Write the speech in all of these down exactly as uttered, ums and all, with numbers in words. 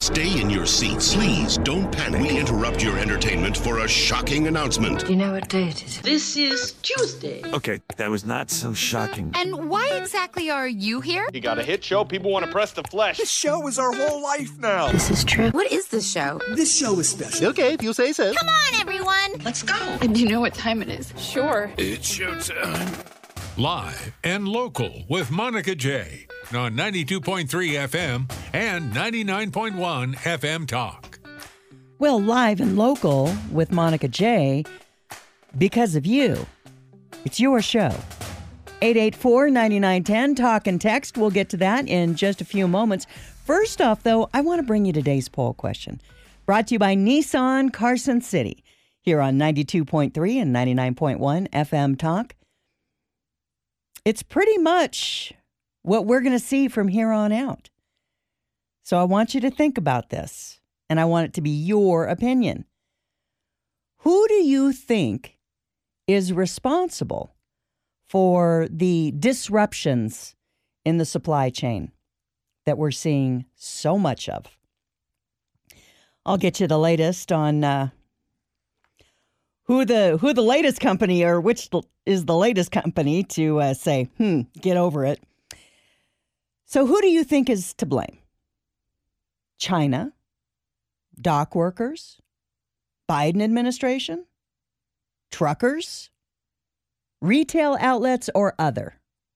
Stay in your seats. Please don't panic. We interrupt your entertainment for a shocking announcement. Do you know what day it is? This is Tuesday. Okay, that was not so shocking. And why exactly are you here? You got a hit show, people want to press the flesh. This show is our whole life now. This is true. What is this show? This show is special. Okay, if you say so. Come on, everyone. Let's go. And do you know what time it is? Sure. It's showtime. Live and local with Monica J on ninety-two point three F M and ninety-nine point one F M Talk. Well, live and local with Monica J because of you. It's your show. eight eight four, nine nine one zero, talk and text. We'll get to that in just a few moments. First off, though, I want to bring you today's poll question. Brought to you by Nissan Carson City here on ninety-two point three and ninety-nine point one F M Talk. It's pretty much what we're going to see from here on out. So I want you to think about this, and I want it to be your opinion. Who do you think is responsible for the disruptions in the supply chain that we're seeing so much of? I'll get you the latest on uh, who the who the latest company or which is the latest company to uh, say, hmm, get over it. So who do you think is to blame? China? Dock workers? Biden administration? Truckers? Retail outlets or other?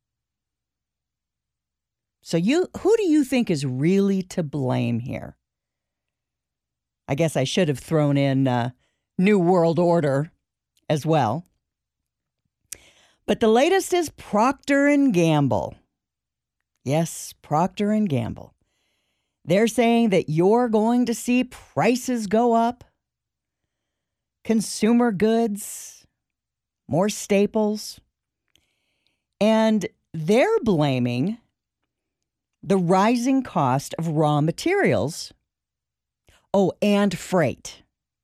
So you, who do you think is really to blame here? I guess I should have thrown in uh, New World Order as well. But the latest is Procter and Gamble. Yes, Procter and Gamble. They're saying that you're going to see prices go up, consumer goods, more staples, and they're blaming the rising cost of raw materials. Oh, and freight.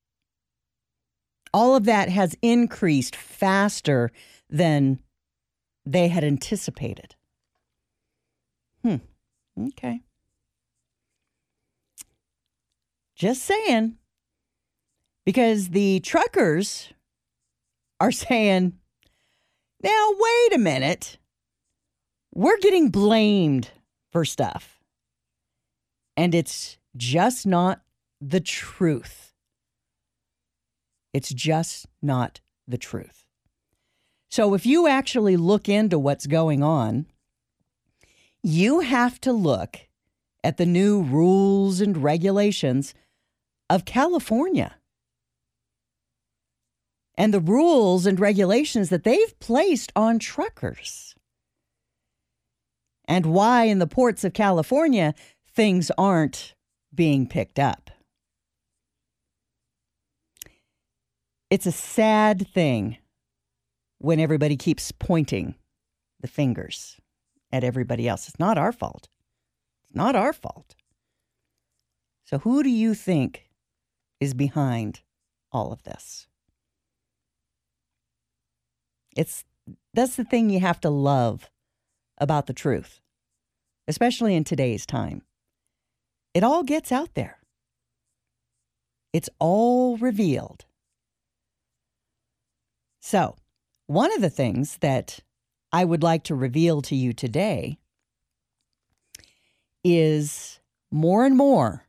All of that has increased faster than they had anticipated. Hmm. Okay. Just saying. Because the truckers are saying, now, wait a minute. We're getting blamed for stuff. And it's just not the truth. It's just not the truth. So if you actually look into what's going on, you have to look at the new rules and regulations of California and the rules and regulations that they've placed on truckers and why in the ports of California things aren't being picked up. It's a sad thing when everybody keeps pointing the fingers at everybody else. It's not our fault. It's not our fault. So who do you think is behind all of this? It's that's the thing you have to love about the truth, especially in today's time. It all gets out there. It's all revealed. So, one of the things that I would like to reveal to you today is more and more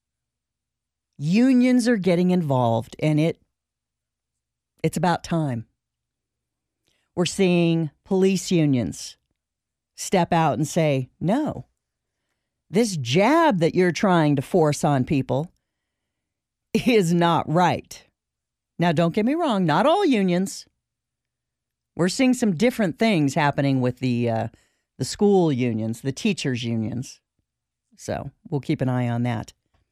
unions are getting involved, and it it's about time. We're seeing police unions step out and say, no, this jab that you're trying to force on people is not right. Now, don't get me wrong, not all unions. We're seeing some different things happening with the uh, the school unions, the teachers' unions. So we'll keep an eye on that.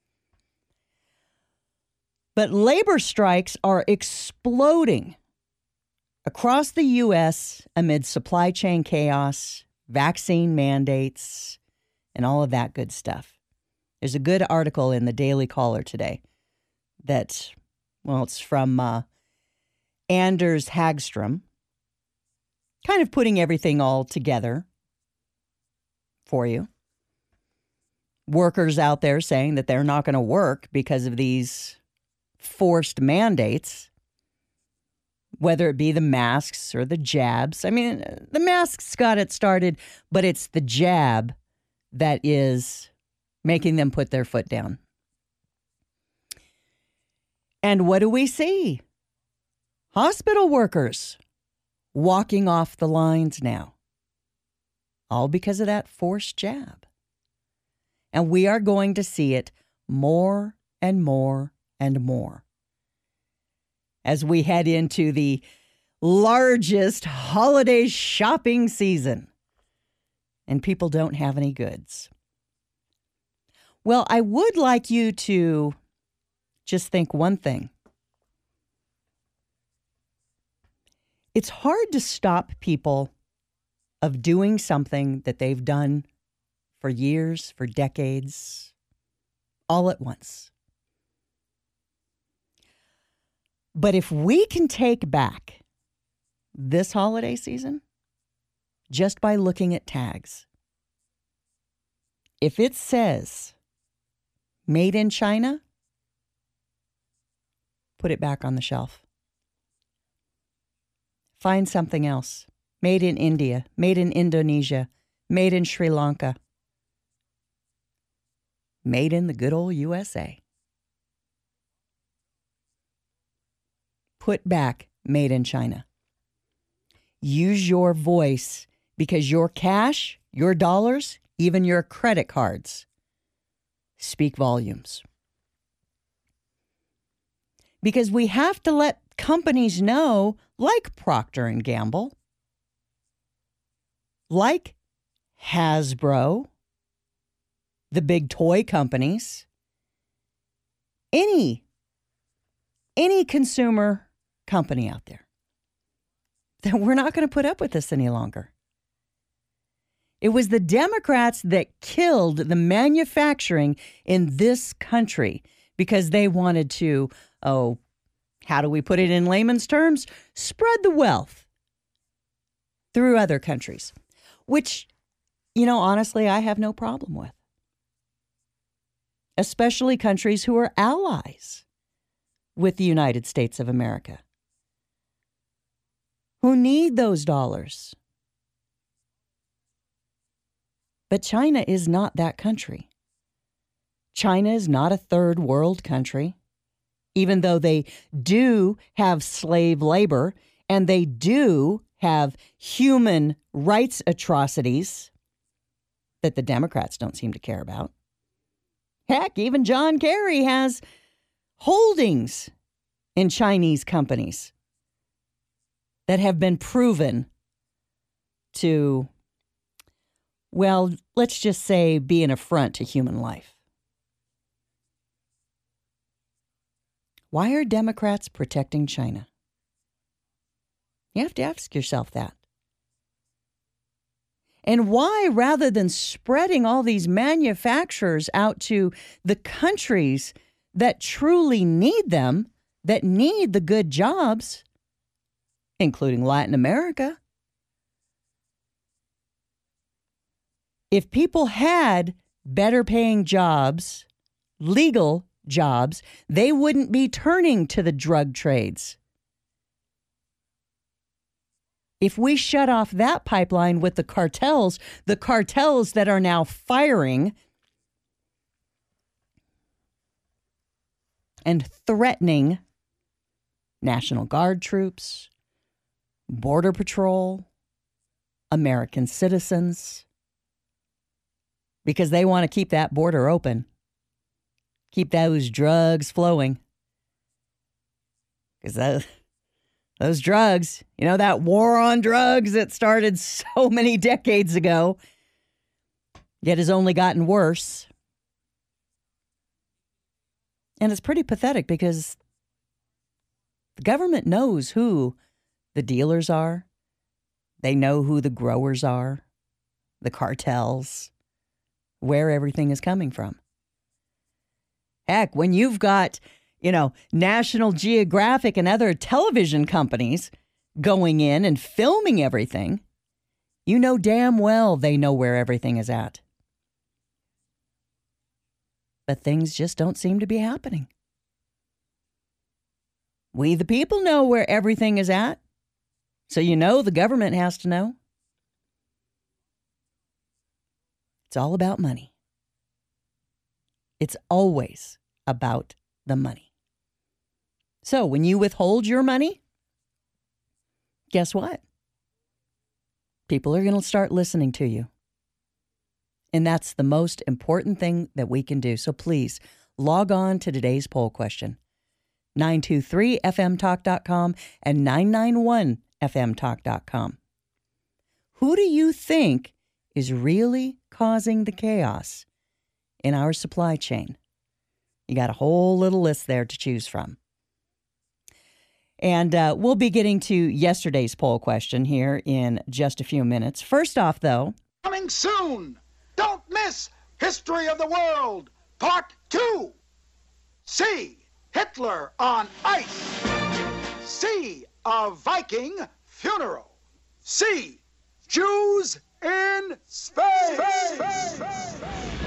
But labor strikes are exploding across the U S amid supply chain chaos, vaccine mandates, and all of that good stuff. There's a good article in the Daily Caller today that, well, it's from uh, Anders Hagstrom, kind of putting everything all together for you. workers out there saying that they're not going to work because of these forced mandates, whether it be the masks or the jabs. I mean, the masks got it started, but it's the jab that is making them put their foot down. And what do we see? Hospital workers walking off the lines now, all because of that forced jab. And we are going to see it more and more and more as we head into the largest holiday shopping season and people don't have any goods. Well, I would like you to just think one thing. It's hard to stop people of doing something that they've done for years, for decades, all at once. But if we can take back this holiday season just by looking at tags, if it says made in China, put it back on the shelf. Find something else. Made in India, made in Indonesia, made in Sri Lanka, made in the good old U S A. Put back made in China. Use your voice because your cash, your dollars, even your credit cards speak volumes. Because we have to let companies know, like Procter and Gamble, like Hasbro, the big toy companies, any, any consumer company out there, that we're not going to put up with this any longer. It was the Democrats that killed the manufacturing in this country because they wanted to, oh, how do we put it in layman's terms? Spread the wealth through other countries, which, you know, honestly, I have no problem with. Especially countries who are allies with the United States of America, who need those dollars. But China is not that country. China is not a third world country, even though they do have slave labor and they do have human rights atrocities that the Democrats don't seem to care about. Heck, even John Kerry has holdings in Chinese companies that have been proven to, well, let's just say, be an affront to human life. Why are Democrats protecting China? You have to ask yourself that. And why, rather than spreading all these manufacturers out to the countries that truly need them, that need the good jobs, including Latin America, if people had better paying jobs, legal jobs, they wouldn't be turning to the drug trades. If we shut off that pipeline with the cartels, the cartels that are now firing and threatening National Guard troops, Border Patrol, American citizens, because they want to keep that border open, keep those drugs flowing. Because those, those drugs, you know, that war on drugs that started so many decades ago, yet has only gotten worse. And it's pretty pathetic because the government knows who the dealers are. They know who the growers are, the cartels, where everything is coming from. Heck, when you've got, you know, National Geographic and other television companies going in and filming everything, you know damn well they know where everything is at. but things just don't seem to be happening. We, the people, know where everything is at. So you know the government has to know. It's all about money. It's always about the money. So when you withhold your money, guess what? People are going to start listening to you. And that's the most important thing that we can do. So please log on to today's poll question. nine two three F M talk dot com and nine nine one F M talk dot com. Who do you think is really causing the chaos in our supply chain? You got a whole little list there to choose from. And uh, we'll be getting to yesterday's poll question here in just a few minutes. First off, though, coming soon. Don't miss History of the World, Part two. C. Hitler on ice. C. A Viking funeral. C. Jews in space. space. space.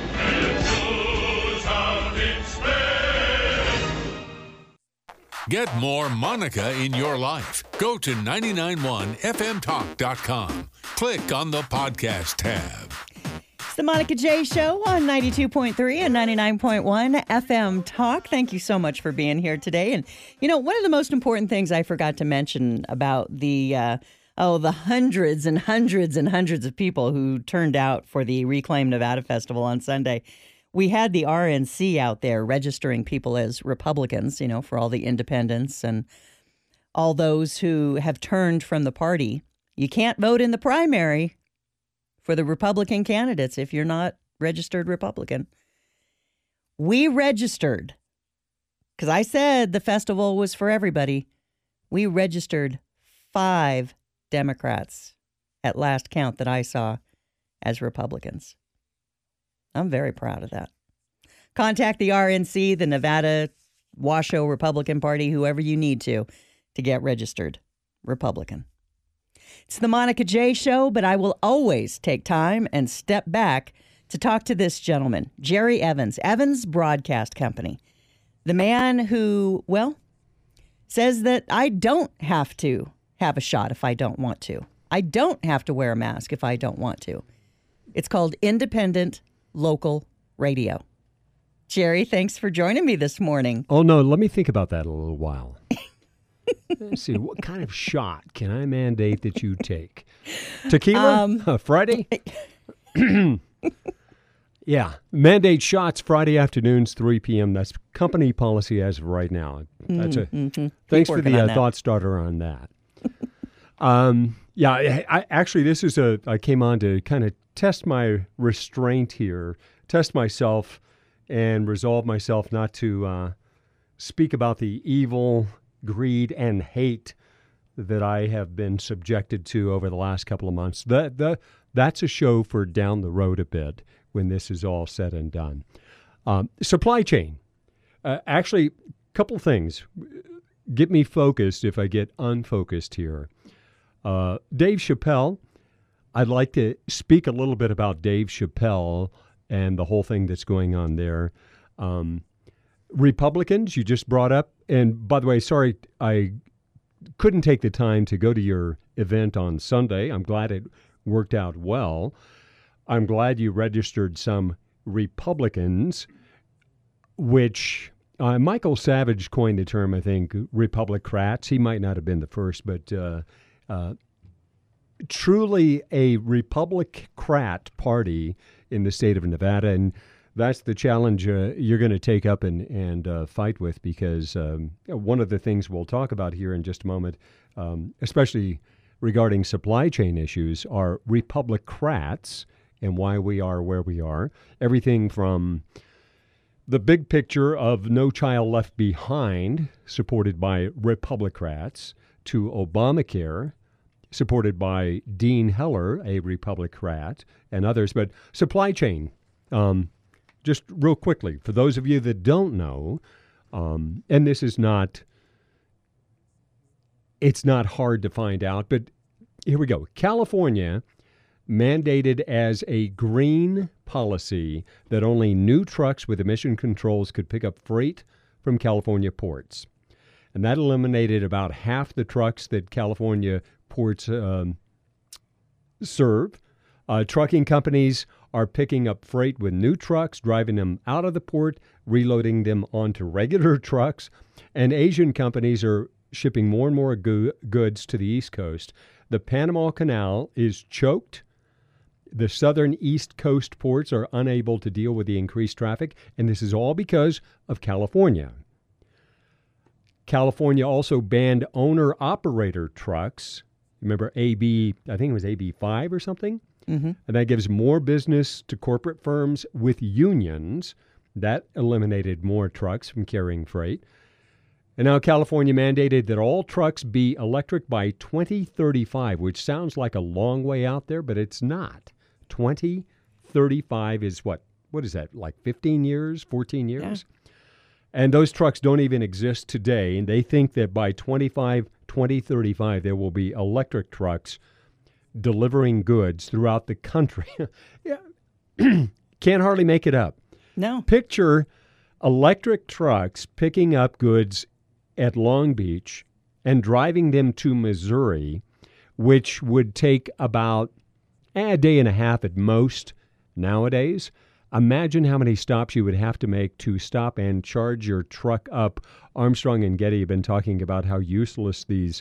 Jews out in space. Get more Monica in your life. Go to nine nine one F M talk dot com. Click on the podcast tab. It's the Monica J Show on ninety-two point three and ninety-nine point one F M Talk. Thank you so much for being here today. And, you know, one of the most important things I forgot to mention about the, uh, oh, the hundreds and hundreds and hundreds of people who turned out for the Reclaim Nevada Festival on Sunday. We had the R N C out there registering people as Republicans, you know, for all the independents and all those who have turned from the party. You can't vote in the primary for the Republican candidates if you're not registered Republican. We registered, because I said the festival was for everybody. We registered five Democrats at last count that I saw as Republicans. I'm very proud of that. Contact the R N C, the Nevada Washoe Republican Party, whoever you need to, to get registered Republican. It's the Monica J Show, but I will always take time and step back to talk to this gentleman, Jerry Evans, Evans Broadcast Company. The man who, well, says that I don't have to have a shot if I don't want to. I don't have to wear a mask if I don't want to. It's called independent local radio. Jerry, thanks for joining me this morning. Oh, no, let me think about that a little while. Let's see, what kind of shot can I mandate that you take? Tequila? Um, uh, Friday? Yeah, mandate shots Friday afternoons, three p.m. That's company policy as of right now. That's a mm-hmm. Thanks for the uh, thought starter on that. um, yeah, I, I, actually, this is a, I came on to kind of test my restraint here, test myself, and resolve myself not to uh, speak about the evil, greed, and hate that I have been subjected to over the last couple of months. The, the, that's a show for down the road a bit when this is all said and done. Um, supply chain. Uh, actually, a couple things. Get me focused if I get unfocused here. Uh, Dave Chappelle. I'd like to speak a little bit about Dave Chappelle and the whole thing that's going on there. Um, Republicans, you just brought up. And by the way, sorry, I couldn't take the time to go to your event on Sunday. I'm glad it worked out well. I'm glad you registered some Republicans, which uh, Michael Savage coined the term, I think, Republicrats. He might not have been the first, but uh, uh, truly a Republicrat party in the state of Nevada. And that's the challenge uh, you're going to take up and, and uh, fight with, because um, one of the things we'll talk about here in just a moment, um, especially regarding supply chain issues, are Republicrats and why we are where we are. Everything from the big picture of No Child Left Behind, supported by Republicrats, to Obamacare, supported by Dean Heller, a Republicrat, and others. But supply chain, um, just real quickly, for those of you that don't know, um, and this is not, it's not hard to find out, but here we go. California mandated as a green policy that only new trucks with emission controls could pick up freight from California ports. And that eliminated about half the trucks that California ports um, serve. Uh, trucking companies are picking up freight with new trucks, driving them out of the port, reloading them onto regular trucks. And Asian companies are shipping more and more go- goods to the East Coast. The Panama Canal is choked. The southern East Coast ports are unable to deal with the increased traffic, and this is all because of California. California also banned owner-operator trucks. Remember A B, I think it was A B five or something? Mm-hmm. And that gives more business to corporate firms with unions. That eliminated more trucks from carrying freight. And now California mandated that all trucks be electric by twenty thirty-five, which sounds like a long way out there, but it's not. twenty thirty-five is what? What is that, like fifteen years, fourteen years? Yeah. And those trucks don't even exist today, and they think that by twenty-five, twenty thirty-five, there will be electric trucks delivering goods throughout the country. Yeah. Can't hardly make it up. No. Picture electric trucks picking up goods at Long Beach and driving them to Missouri, which would take about eh, a day and a half at most nowadays. Imagine how many stops you would have to make to stop and charge your truck up. Armstrong and Getty have been talking about how useless these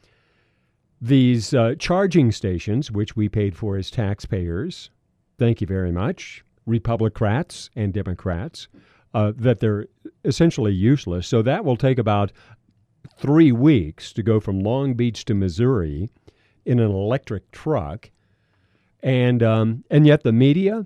these uh, charging stations, which we paid for as taxpayers, thank you very much, Republicrats and Democrats, uh, that they're essentially useless. So that will take about three weeks to go from Long Beach to Missouri in an electric truck. And um, and yet the media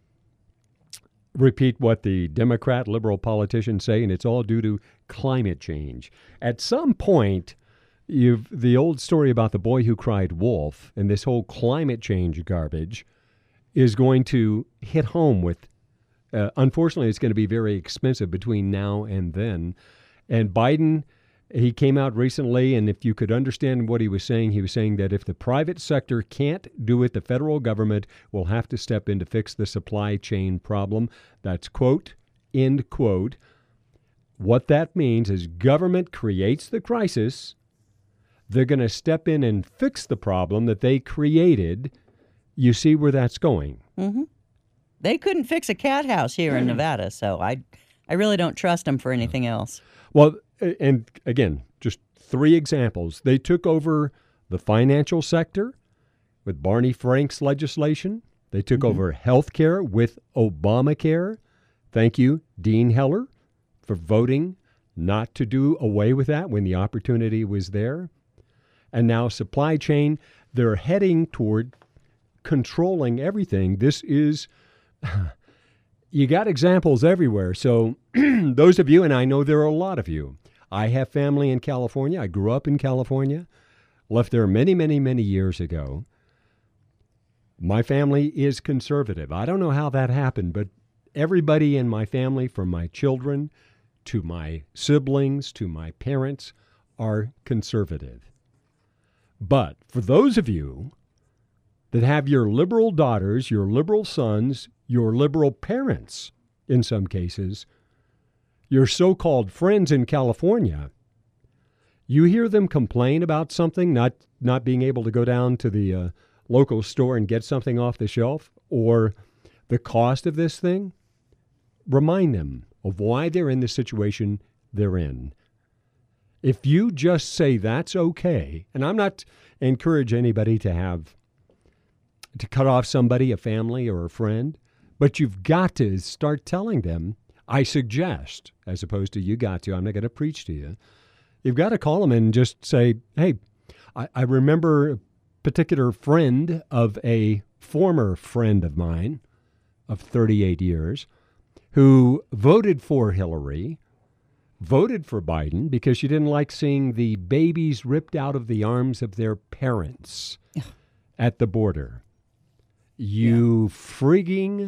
repeat what the Democrat liberal politicians say, and it's all due to climate change. At some point, you've the old story about the boy who cried wolf and this whole climate change garbage is going to hit home with, uh, unfortunately, it's going to be very expensive between now and then. And Biden, he came out recently, and if you could understand what he was saying, he was saying that if the private sector can't do it, the federal government will have to step in to fix the supply chain problem. That's quote, end quote. What that means is government creates the crisis. They're going to step in and fix the problem that they created. You see where that's going. Mm-hmm. They couldn't fix a cat house here in Nevada, so I, I really don't trust them for anything else. Well, and again, just three examples. They took over the financial sector with Barney Frank's legislation. They took mm-hmm. over health care with Obamacare. Thank you, Dean Heller, for voting not to do away with that when the opportunity was there. And now supply chain, they're heading toward controlling everything. This is, you got examples everywhere. So those of you, and I know there are a lot of you, I have family in California. I grew up in California, left there many, many, many years ago. My family is conservative. I don't know how that happened, but everybody in my family, from my children to my siblings to my parents, are conservative. But for those of you that have your liberal daughters, your liberal sons, your liberal parents, in some cases, your so-called friends in California, you hear them complain about something, not not being able to go down to the uh, local store and get something off the shelf, or the cost of this thing, remind them of why they're in the situation they're in. If you just say that's okay, and I'm not encourage anybody to have to cut off somebody, a family or a friend, but you've got to start telling them, I suggest, as opposed to you got to, I'm not going to preach to you. You've got to call them and just say, hey, I, I remember a particular friend of a former friend of mine of thirty-eight years who voted for Hillary, voted for Biden because she didn't like seeing the babies ripped out of the arms of their parents at the border. You yeah. frigging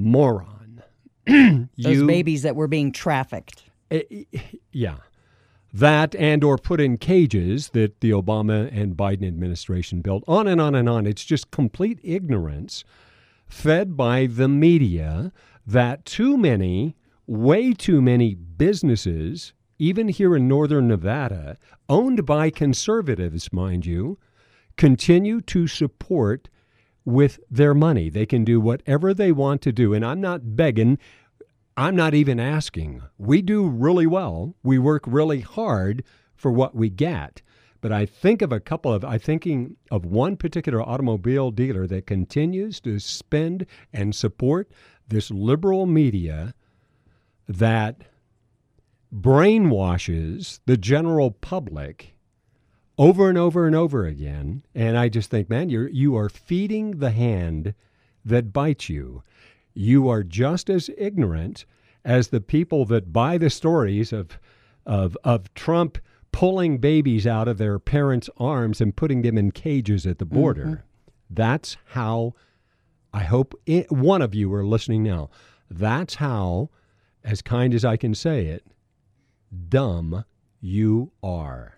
moron. Those you, babies that were being trafficked. Uh, yeah. that and or put in cages that the Obama and Biden administration built, on and on and on. It's just complete ignorance fed by the media that too many, way too many businesses, even here in northern Nevada, owned by conservatives, mind you, continue to support with their money. They can do whatever they want to do. And I'm not begging. I'm not even asking. We do really well. We work really hard for what we get. But I think of a couple of, I'm thinking of one particular automobile dealer that continues to spend and support this liberal media that brainwashes the general public over and over and over again. And I just think, man, you're, you are feeding the hand that bites you. You are just as ignorant as the people that buy the stories of, of, of Trump pulling babies out of their parents' arms and putting them in cages at the border. Mm-hmm. That's how, I hope it, one of you are listening now, that's how, as kind as I can say it, dumb you are.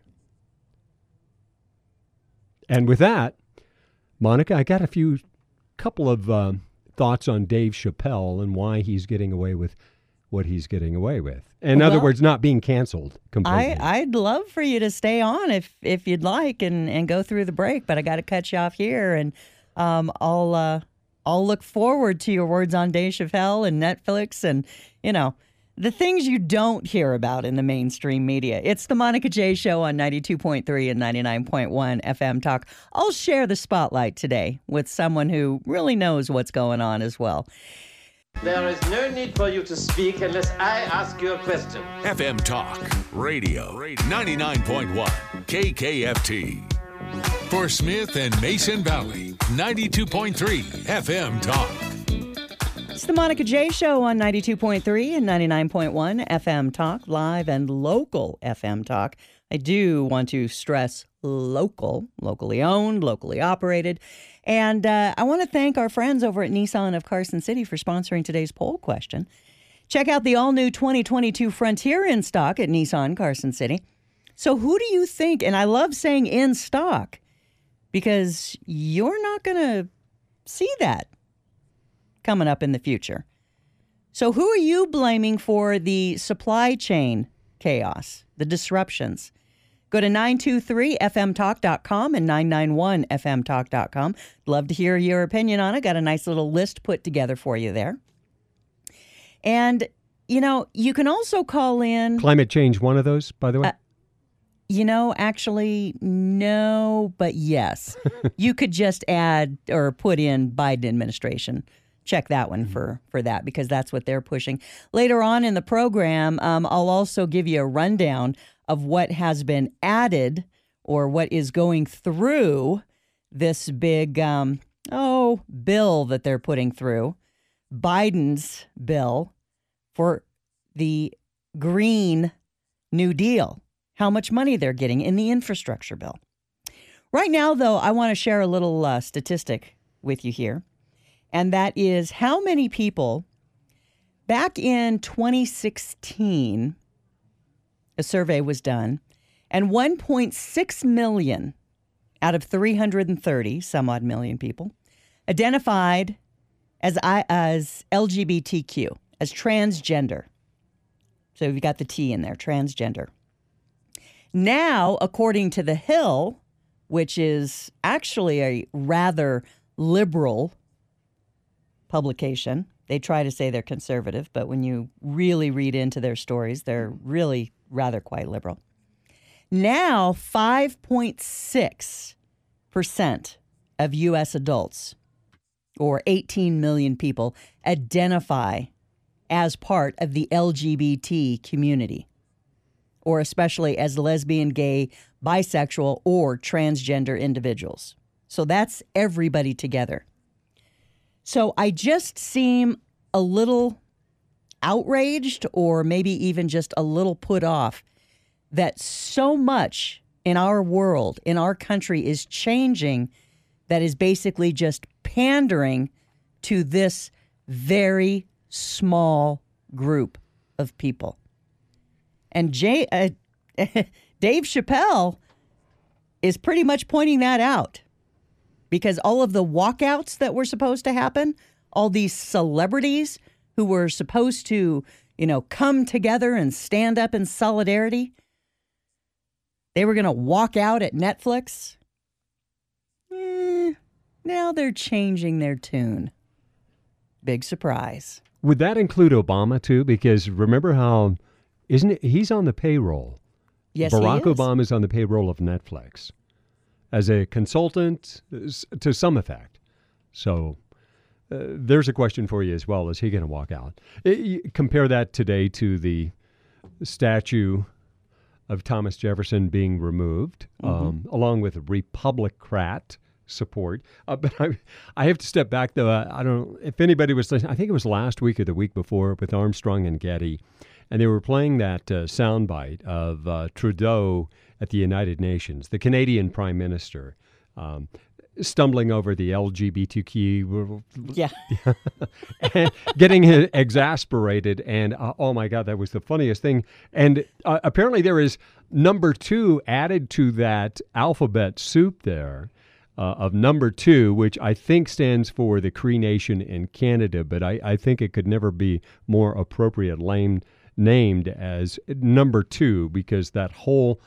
And with that, Monica, I got a few couple of uh, thoughts on Dave Chappelle and why he's getting away with what he's getting away with. In well, other words, not being canceled completely. I, I'd love for you to stay on if if you'd like and, and go through the break, but I got to cut you off here, and um, I'll uh, I'll look forward to your words on Dave Chappelle and Netflix and, you know, the things you don't hear about in the mainstream media. It's the Monica J Show on ninety-two point three and ninety-nine point one F M Talk. I'll share the spotlight today with someone who really knows what's going on as well. There is no need for you to speak unless I ask you a question. F M Talk Radio, ninety-nine point one K K F T. For Smith and Mason Valley, ninety-two point three F M Talk. It's the Monica J Show on ninety-two point three and ninety-nine point one F M Talk, live and local F M Talk. I do want to stress local, locally owned, locally operated. And uh, I want to thank our friends over at Nissan of Carson City for sponsoring today's poll question. Check out the all-new twenty twenty-two Frontier in stock at Nissan Carson City. So who do you think, and I love saying in stock, because you're not going to see that coming up in the future. So who are you blaming for the supply chain chaos, the disruptions? Go to nine two three F M talk dot com and nine nine one F M talk dot com. Love to hear your opinion on it. Got a nice little list put together for you there. And, you know, you can also call in... Climate change, one of those, by the way? Uh, you know, actually, no, but yes. You could just add or put in Biden administration. Check that one for, for that, because that's what they're pushing. Later on in the program, um, I'll also give you a rundown of what has been added or what is going through this big, um, oh, bill that they're putting through, Biden's bill for the Green New Deal, how much money they're getting in the infrastructure bill. Right now, though, I want to share a little uh, statistic with you here, and that is how many people back in twenty sixteen, a survey was done, and one point six million out of three hundred thirty, some odd million people, identified as I, as L G B T Q, as transgender. So you've got the T in there, transgender. Now, according to The Hill, which is actually a rather liberal publication, they try to say they're conservative, but when you really read into their stories, they're really rather quite liberal. Now, five point six percent of U S adults, or eighteen million people, identify as part of the L G B T community, or especially as lesbian, gay, bisexual, or transgender individuals. So that's everybody together. So I just seem a little outraged, or maybe even just a little put off, that so much in our world, in our country, is changing that is basically just pandering to this very small group of people. And Jay, uh, Dave Chappelle is pretty much pointing that out because all of the walkouts that were supposed to happen, all these celebrities who were supposed to, you know, come together and stand up in solidarity, they were going to walk out at Netflix. Eh, now they're changing their tune. Big surprise. Would that include Obama, too? Because remember how, isn't it, he's on the payroll. Yes, Barack he is. Obama is on the payroll of Netflix as a consultant to some effect. So uh, there's a question for you as well. Is he going to walk out? It, you compare that today to the statue of Thomas Jefferson being removed, Mm-hmm. um, along with Republicrat support. Uh, but I, I have to step back, though. I, I don't know if anybody was listening. I think it was last week or the week before with Armstrong and Getty. And they were playing that uh, soundbite of uh, Trudeau at the United Nations, the Canadian Prime Minister, um, stumbling over the L G B T Q, Yeah. getting exasperated. And uh, oh my God, that was the funniest thing. And uh, apparently there is number two added to that alphabet soup there. Uh, of number two, which I think stands for the Cree Nation in Canada, but I, I think it could never be more appropriate lame, named as number two because that whole,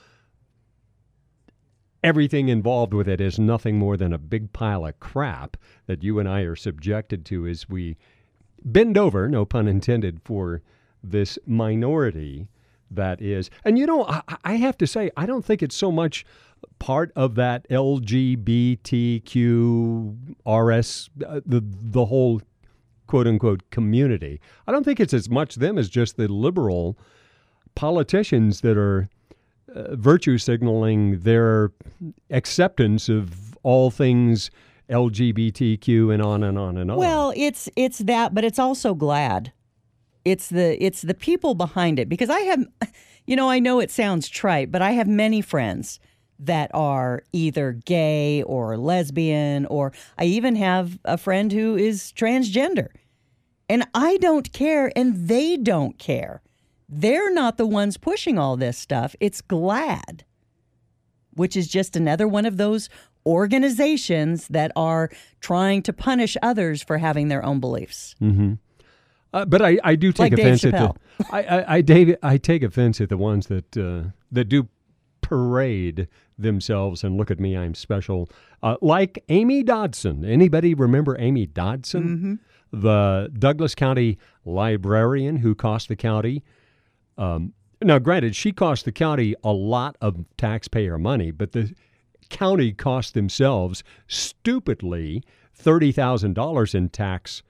everything involved with it is nothing more than a big pile of crap that you and I are subjected to as we bend over, no pun intended, for this minority that is. And you know, I, I have to say, I don't think it's so much part of that L G B T Q R S, uh, the the whole quote-unquote community. I don't think it's as much them as just the liberal politicians that are uh, virtue signaling their acceptance of all things L G B T Q and on and on and on. Well, it's it's that, but it's also GLAAD. It's the it's the people behind it because I have, you know, I know it sounds trite, but I have many friends that are either gay or lesbian, or I even have a friend who is transgender. And I don't care, and they don't care. They're not the ones pushing all this stuff. It's GLAAD, which is just another one of those organizations that are trying to punish others for having their own beliefs. Mm-hmm. Uh, but I, I do take Like offense Dave at the I, I, I, Dave, I take offense at the ones that uh, that do parade themselves and look at me, I'm special. Uh, like Amy Dodson. Anybody remember Amy Dodson? Mm-hmm. The Douglas County librarian who cost the county. Um, now, granted, she cost the county a lot of taxpayer money, but the county cost themselves stupidly thirty thousand dollars in tax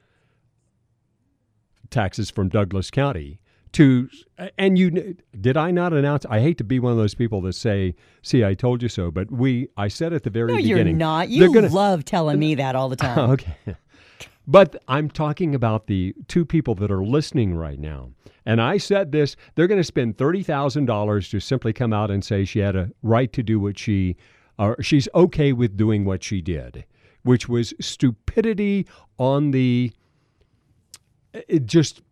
taxes from Douglas County. To and you did I not announce? I hate to be one of those people that say, "See, I told you so." But we, I said at the very No, beginning, you're not. You gonna, love telling me that all the time. Okay, but I'm talking about the two people that are listening right now. And I said this: they're going to spend thirty thousand dollars to simply come out and say she had a right to do what she, or she's okay with doing what she did, which was stupidity on the. It just.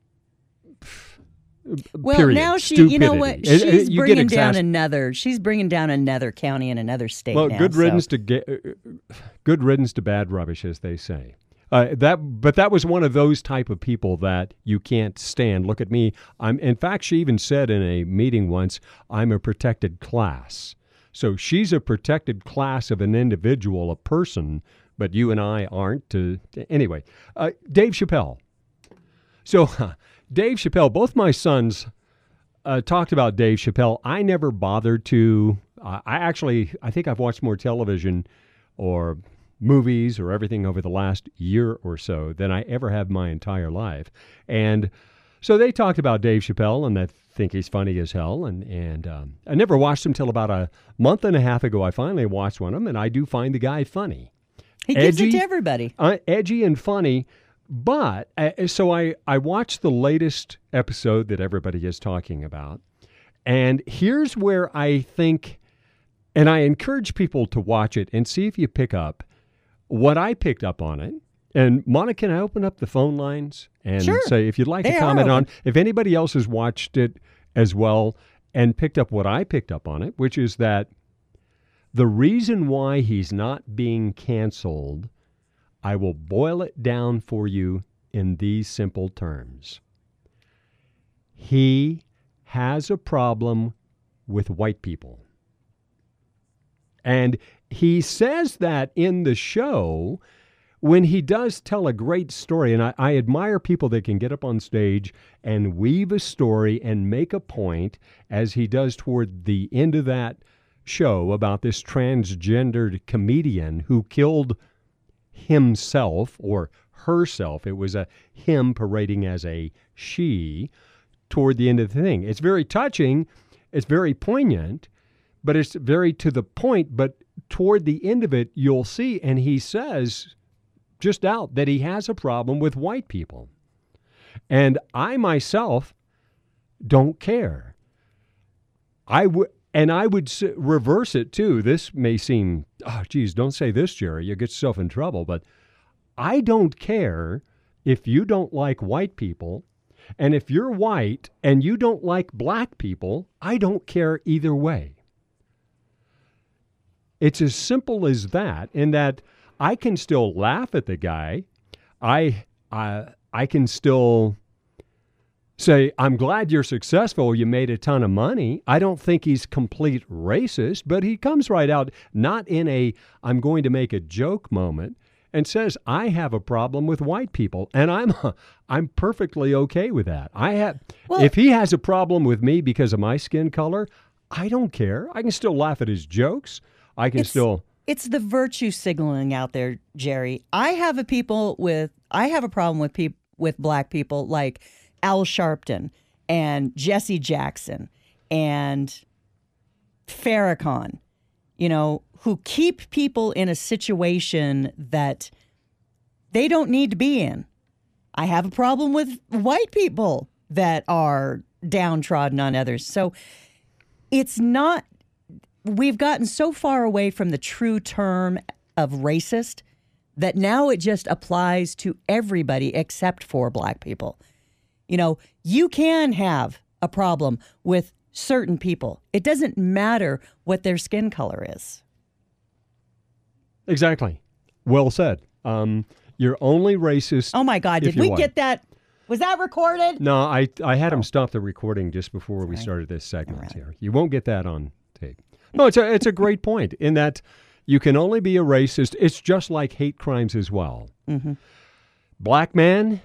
Well, period. now she, Stupidity. you know what? She's She's bringing down another. She's bringing down another county in another state. Well, now, good so. riddance to get, uh, good riddance to bad rubbish, as they say. Uh, that, but that was one of those type of people that you can't stand. Look at me. I'm. In fact, she even said in a meeting once, "I'm a protected class." So she's a protected class of an individual, a person. But you and I aren't. To anyway, uh, Dave Chappelle. So. Uh, Dave Chappelle, both my sons uh, talked about Dave Chappelle. I never bothered to. Uh, I actually, I think I've watched more television or movies or everything over the last year or so than I ever have my entire life. And so they talked about Dave Chappelle, and they think he's funny as hell. And, and um, I never watched him till about a month and a half ago. I finally watched one of them, and I do find the guy funny. He gives edgy, it to everybody. Uh, edgy and funny. But, uh, so I, I watched the latest episode that everybody is talking about, and here's where I think, and I encourage people to watch it and see if you pick up what I picked up on it. And Monica, can I open up the phone lines and sure. say, if you'd like They to are comment open. on, if anybody else has watched it as well, and picked up what I picked up on it, which is that the reason why he's not being canceled, I will boil it down for you in these simple terms. He has a problem with white people. And he says that in the show when he does tell a great story. And I, I admire people that can get up on stage and weave a story and make a point, as he does toward the end of that show about this transgendered comedian who killed himself or herself. It was a him parading as a she toward the end of the thing. It's very touching. It's very poignant, but it's very to the point. But toward the end of it, you'll see, and he says just out that he has a problem with white people. And I myself don't care. I would, and I would s- reverse it too. This may seem, oh, geez, don't say this, Jerry. You get yourself in trouble. But I don't care if you don't like white people. And if you're white and you don't like black people, I don't care either way. It's as simple as that, in that I can still laugh at the guy. I, I, I can still say, I'm glad you're successful. You made a ton of money. I don't think he's complete racist, but he comes right out, not in a I'm going to make a joke moment, and says, I have a problem with white people. And I'm I'm perfectly okay with that. I have well, if he has a problem with me because of my skin color, I don't care. I can still laugh at his jokes. I can it's, still It's the virtue signaling out there, Jerry. I have a people with I have a problem with people with black people like Al Sharpton and Jesse Jackson and Farrakhan, you know, who keep people in a situation that they don't need to be in. I have a problem with white people that are downtrodden on others. So it's not, we've gotten so far away from the true term of racist that now it just applies to everybody except for black people. You know, you can have a problem with certain people. It doesn't matter what their skin color is. Exactly. Well said. Um, you're only racist. Oh my God! Did we white. get that? Was that recorded? No, I I had oh. him stop the recording just before we right. started this segment right. here. You won't get that on tape. No, it's a it's a great point in that you can only be a racist. It's just like hate crimes as well. Mm-hmm. Black man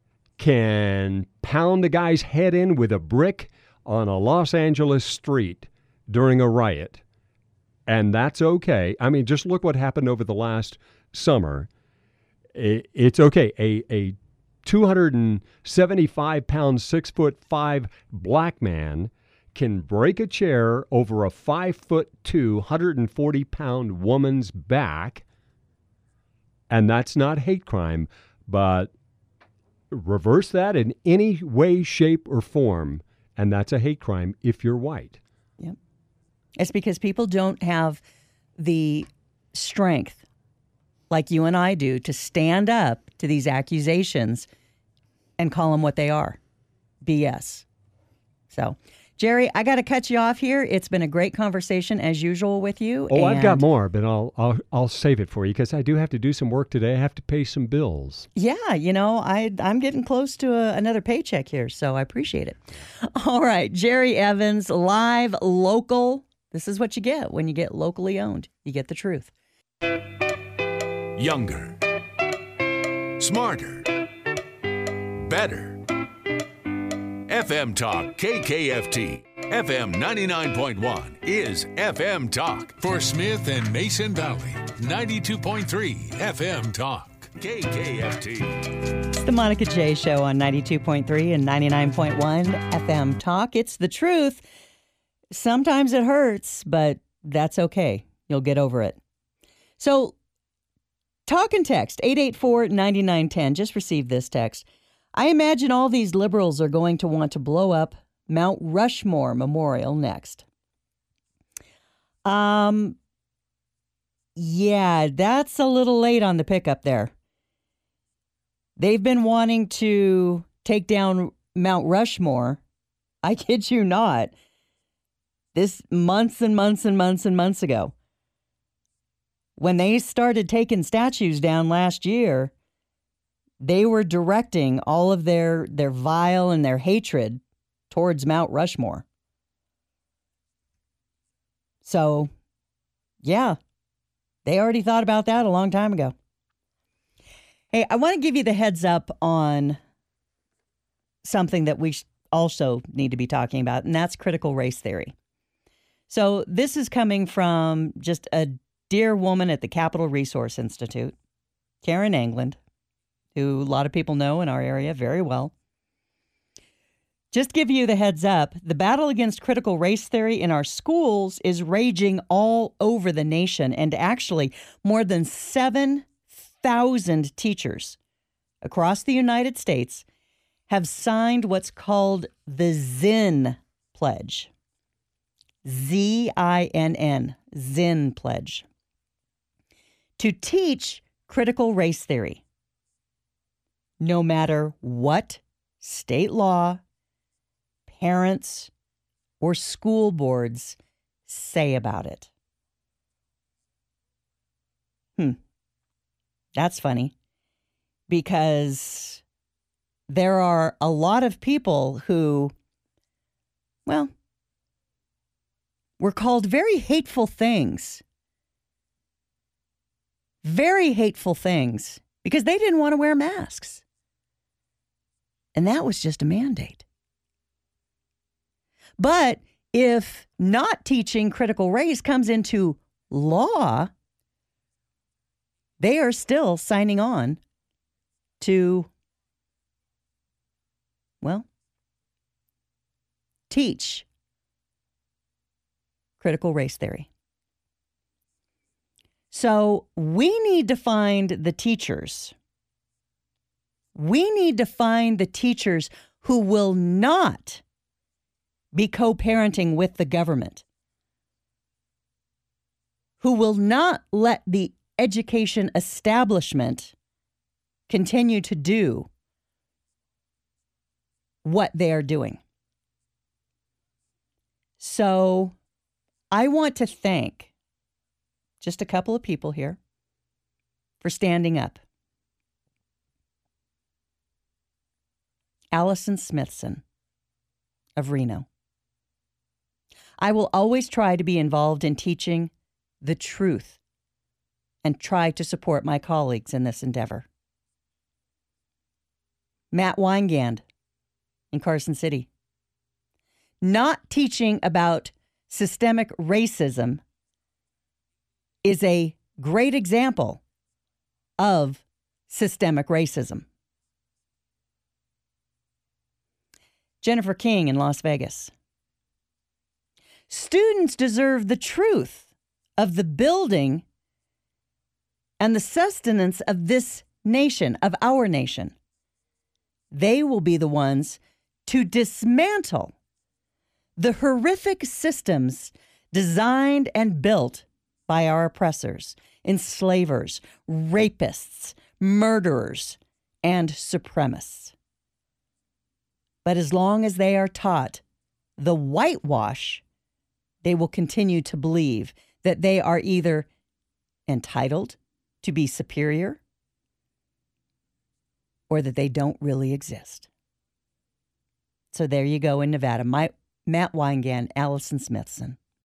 can pound the guy's head in with a brick on a Los Angeles street during a riot, and that's okay. I mean, just look what happened over the last summer. It's okay. A a two hundred seventy-five pound, six foot five black man can break a chair over a five foot two, one hundred forty pound woman's back, and that's not hate crime. But reverse that in any way, shape, or form, and that's a hate crime if you're white. Yep. It's because people don't have the strength like you and I do to stand up to these accusations and call them what they are. B S. So, Jerry, I got to cut you off here. It's been a great conversation as usual with you. Oh, and I've got more, but I'll I'll I'll save it for you because I do have to do some work today. I have to pay some bills. Yeah, you know, I I'm getting close to a, another paycheck here, so I appreciate it. All right, Jerry Evans, live, local. This is what you get when you get locally owned. You get the truth. Younger, smarter, better. F M Talk K K F T. F M ninety-nine point one is F M Talk. For Smith and Mason Valley, ninety-two point three F M Talk. K K F T. It's the Monica J Show on ninety-two point three and ninety-nine point one F M Talk. It's the truth. Sometimes it hurts, but that's okay. You'll get over it. So, talk and text, eight eight four, nine nine one zero. Just received this text. I imagine all these liberals are going to want to blow up Mount Rushmore Memorial next. Um, yeah, that's a little late on the pickup there. They've been wanting to take down Mount Rushmore. I kid you not. This months and months and months and months ago. When they started taking statues down last year, they were directing all of their, their vile and their hatred towards Mount Rushmore. So, yeah, they already thought about that a long time ago. Hey, I want to give you the heads up on something that we also need to be talking about, and that's critical race theory. So this is coming from just a dear woman at the Capital Resource Institute, Karen England, who a lot of people know in our area very well. Just give you the heads up, the battle against critical race theory in our schools is raging all over the nation, and actually more than seven thousand teachers across the United States have signed what's called the Zinn Pledge. Z I N N, Zinn Pledge. To teach critical race theory, no matter what state law, parents, or school boards say about it. Hmm. That's funny, because there are a lot of people who, well, were called very hateful things. Very hateful things because they didn't want to wear masks. And that was just a mandate. But if not teaching critical race comes into law, they are still signing on to, well, teach critical race theory. So we need to find the teachers. We need to find the teachers who will not be co-parenting with the government, who will not let the education establishment continue to do what they are doing. So I want to thank just a couple of people here for standing up. Allison Smithson of Reno. I will always try to be involved in teaching the truth and try to support my colleagues in this endeavor. Matt Weingand in Carson City. Not teaching about systemic racism is a great example of systemic racism. Jennifer King in Las Vegas. Students deserve the truth of the building and the sustenance of this nation, of our nation. They will be the ones to dismantle the horrific systems designed and built by our oppressors, enslavers, rapists, murderers, and supremacists. But as long as they are taught the whitewash, they will continue to believe that they are either entitled to be superior or that they don't really exist. So there you go in Nevada. My, Matt Weingand, Allison Smithson.